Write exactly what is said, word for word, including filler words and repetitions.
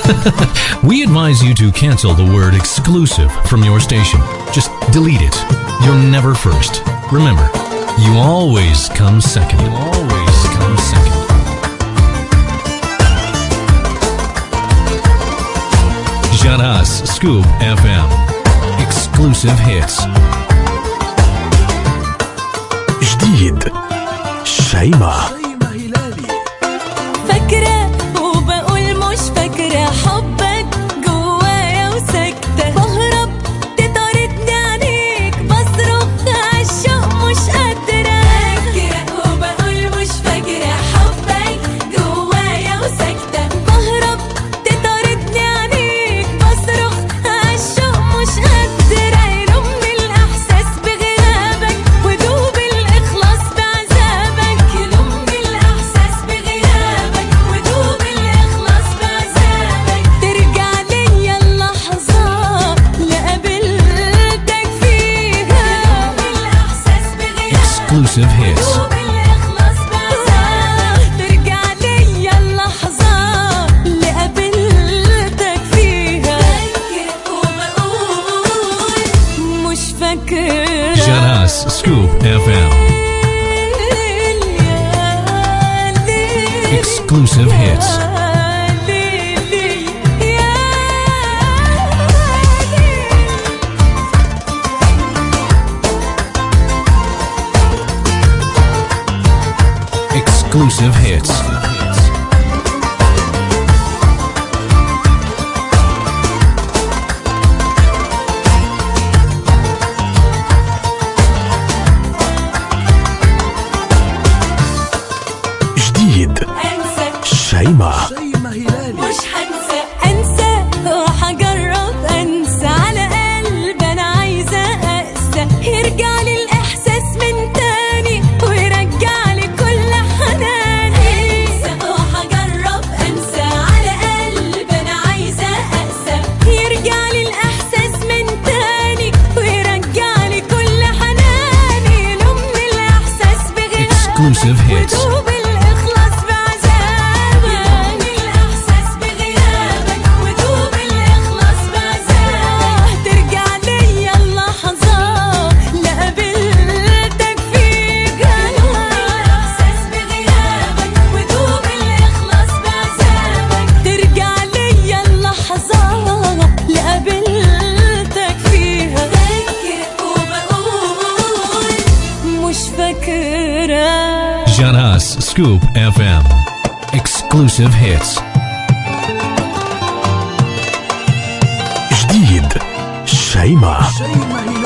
We advise you to cancel the word exclusive from your station. Just delete it. You're never first. Remember, you always come second. You always come second. Janas Scoop F M. Exclusive hits. جديد شيماء. فاكرة وبقول مش فاكرة حبك جوايا وساكتة بهرب تطاردني عنيك بصرخ عالشوق مش قادرة. فاكرة وبقول مش فاكرة حبك جوايا وساكتة بهرب تطاردني عنيك بصرخ عالشوق مش قادرة. يلومني الإحساس بغيابك ودوب الإخلاص بعذابك. يلومني الإحساس بغيابك ودوب الإخلاص بعذابك. ترجع ليا اللحظة اللي قابلتك فيها. يلومني الإحساس بغيابك Exclusive hits. ودوب الإخلاص بعذابك. ترجع ليا اللحظة اللي قابلتك فيها. فاكرة وبقول مش فاكرة. Janas Scoop F M. Exclusive hits. Exclusive hits. جديد أنسى شيماء. مش هنسى أنسى وهجرب أنسى على قلب أنا عايزة أقسى. يرجع لي الإحساس من تاني ويرجع لي كل حناني. أنسى وهجرب أنسى على قلب أنا عايزة أقسى. يرجع لي الإحساس من تاني ويرجع لي كل حناني. يلومني الإحساس بغيابك Exclusive hits. ودوب الإخلاص بعذابك. يلومني الإحساس بغيابك ودوب الإخلاص بعذابك. ترجع ليا اللحظة اللي قابلتك فيها. يلومني الإحساس بغيابك ودوب الإخلاص بعذابك. ترجع ليا اللحظة اللي قابلتك فيها. فاكرة وبقول مش فاكرة. Janas Scoop F M. Exclusive hits. جديد شيماء.